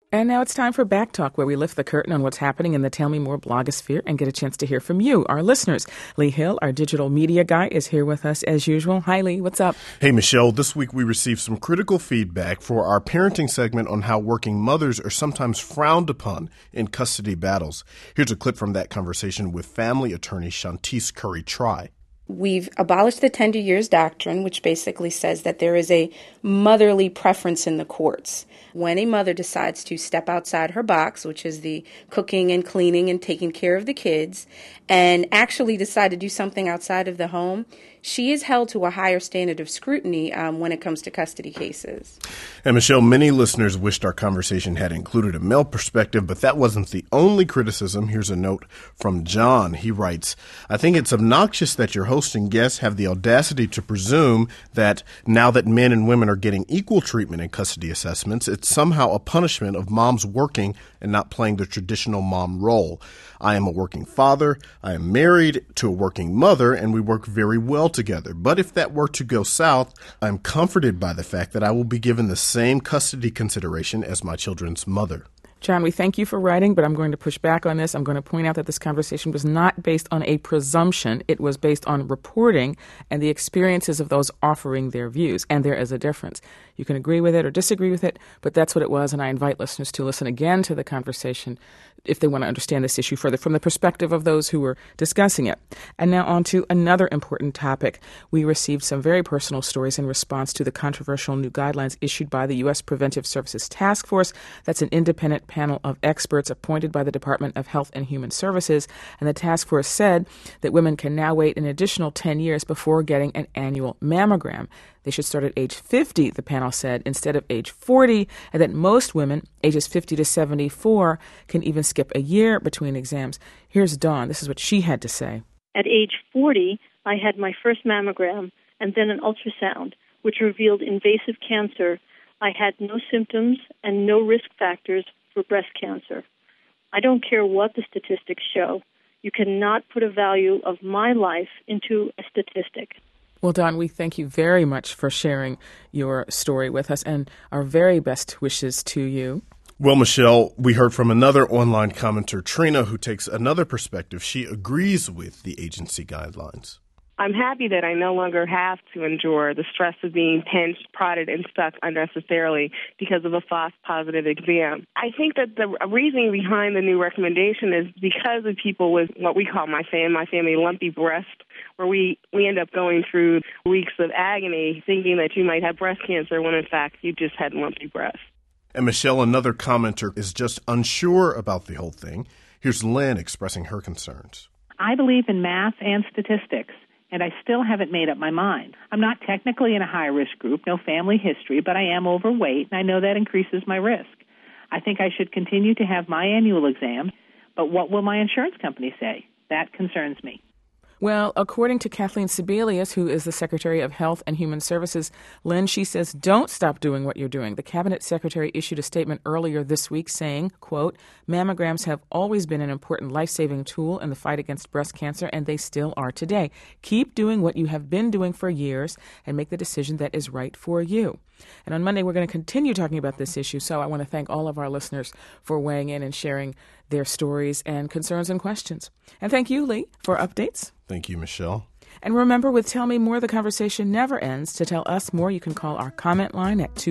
And now it's time for Back Talk, where we lift the curtain on what's happening in the Tell Me More blogosphere and get a chance to hear from you, our listeners. Lee Hill, our digital media guy, is here with us as usual. Hi, Lee. What's up? Hey, Michelle. This week we received some critical feedback for our parenting segment on how working mothers are sometimes frowned upon in custody battles. Here's a clip from that conversation with family attorney Shantice Curry-Try. We've abolished the tender years doctrine, which basically says that there is a motherly preference in the courts. When a mother decides to step outside her box, which is the cooking and cleaning and taking care of the kids, and actually decide to do something outside of the home, she is held to a higher standard of scrutiny when it comes to custody cases. And Michelle, many listeners wished our conversation had included a male perspective, but that wasn't the only criticism. Here's a note from John. He writes, I think it's obnoxious that your host and guests have the audacity to presume that now that men and women are getting equal treatment in custody assessments, it's somehow a punishment of moms working and not playing the traditional mom role. I am a working father. I am married to a working mother, and we work very well together. But if that were to go south, I'm comforted by the fact that I will be given the same custody consideration as my children's mother. John, we thank you for writing, but I'm going to push back on this. I'm going to point out that this conversation was not based on a presumption. It was based on reporting and the experiences of those offering their views, and there is a difference. You can agree with it or disagree with it, but that's what it was, and I invite listeners to listen again to the conversation if they want to understand this issue further from the perspective of those who were discussing it. And now on to another important topic. We received some very personal stories in response to the controversial new guidelines issued by the U.S. Preventive Services Task Force. That's an independent panel of experts appointed by the Department of Health and Human Services. And the task force said that women can now wait an additional 10 years before getting an annual mammogram. They should start at age 50, the panel said, instead of age 40, and that most women, ages 50 to 74, can even skip a year between exams. Here's Dawn. This is what she had to say. At age 40, I had my first mammogram and then an ultrasound, which revealed invasive cancer. I had no symptoms and no risk factors for breast cancer. I don't care what the statistics show. You cannot put a value of my life into a statistic. Well, Dawn, we thank you very much for sharing your story with us and our very best wishes to you. Well, Michelle, we heard from another online commenter, Trina, who takes another perspective. She agrees with the agency guidelines. I'm happy that I no longer have to endure the stress of being pinched, prodded, and stuck unnecessarily because of a false positive exam. I think that the reasoning behind the new recommendation is because of people with what we call my family lumpy breast, where we end up going through weeks of agony thinking that you might have breast cancer when in fact you just had lumpy breast. And Michelle, another commenter, is just unsure about the whole thing. Here's Lynn expressing her concerns. I believe in math and statistics, and I still haven't made up my mind. I'm not technically in a high-risk group, no family history, but I am overweight, and I know that increases my risk. I think I should continue to have my annual exam, but what will my insurance company say? That concerns me. Well, according to Kathleen Sebelius, who is the Secretary of Health and Human Services, Lynn, she says, don't stop doing what you're doing. The Cabinet Secretary issued a statement earlier this week saying, quote, mammograms have always been an important life-saving tool in the fight against breast cancer, and they still are today. Keep doing what you have been doing for years and make the decision that is right for you. And on Monday, we're going to continue talking about this issue, so I want to thank all of our listeners for weighing in and sharing their stories and concerns and questions. And thank you, Lee, for updates. Thank you, Michelle. And remember, with Tell Me More, the conversation never ends. To tell us more, you can call our comment line at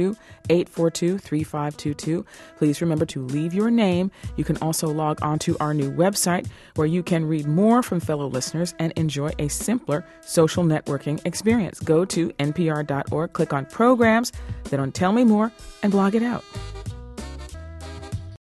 202-842-3522. Please remember to leave your name. You can also log on to our new website where you can read more from fellow listeners and enjoy a simpler social networking experience. Go to npr.org, click on Programs, then on Tell Me More, and blog it out.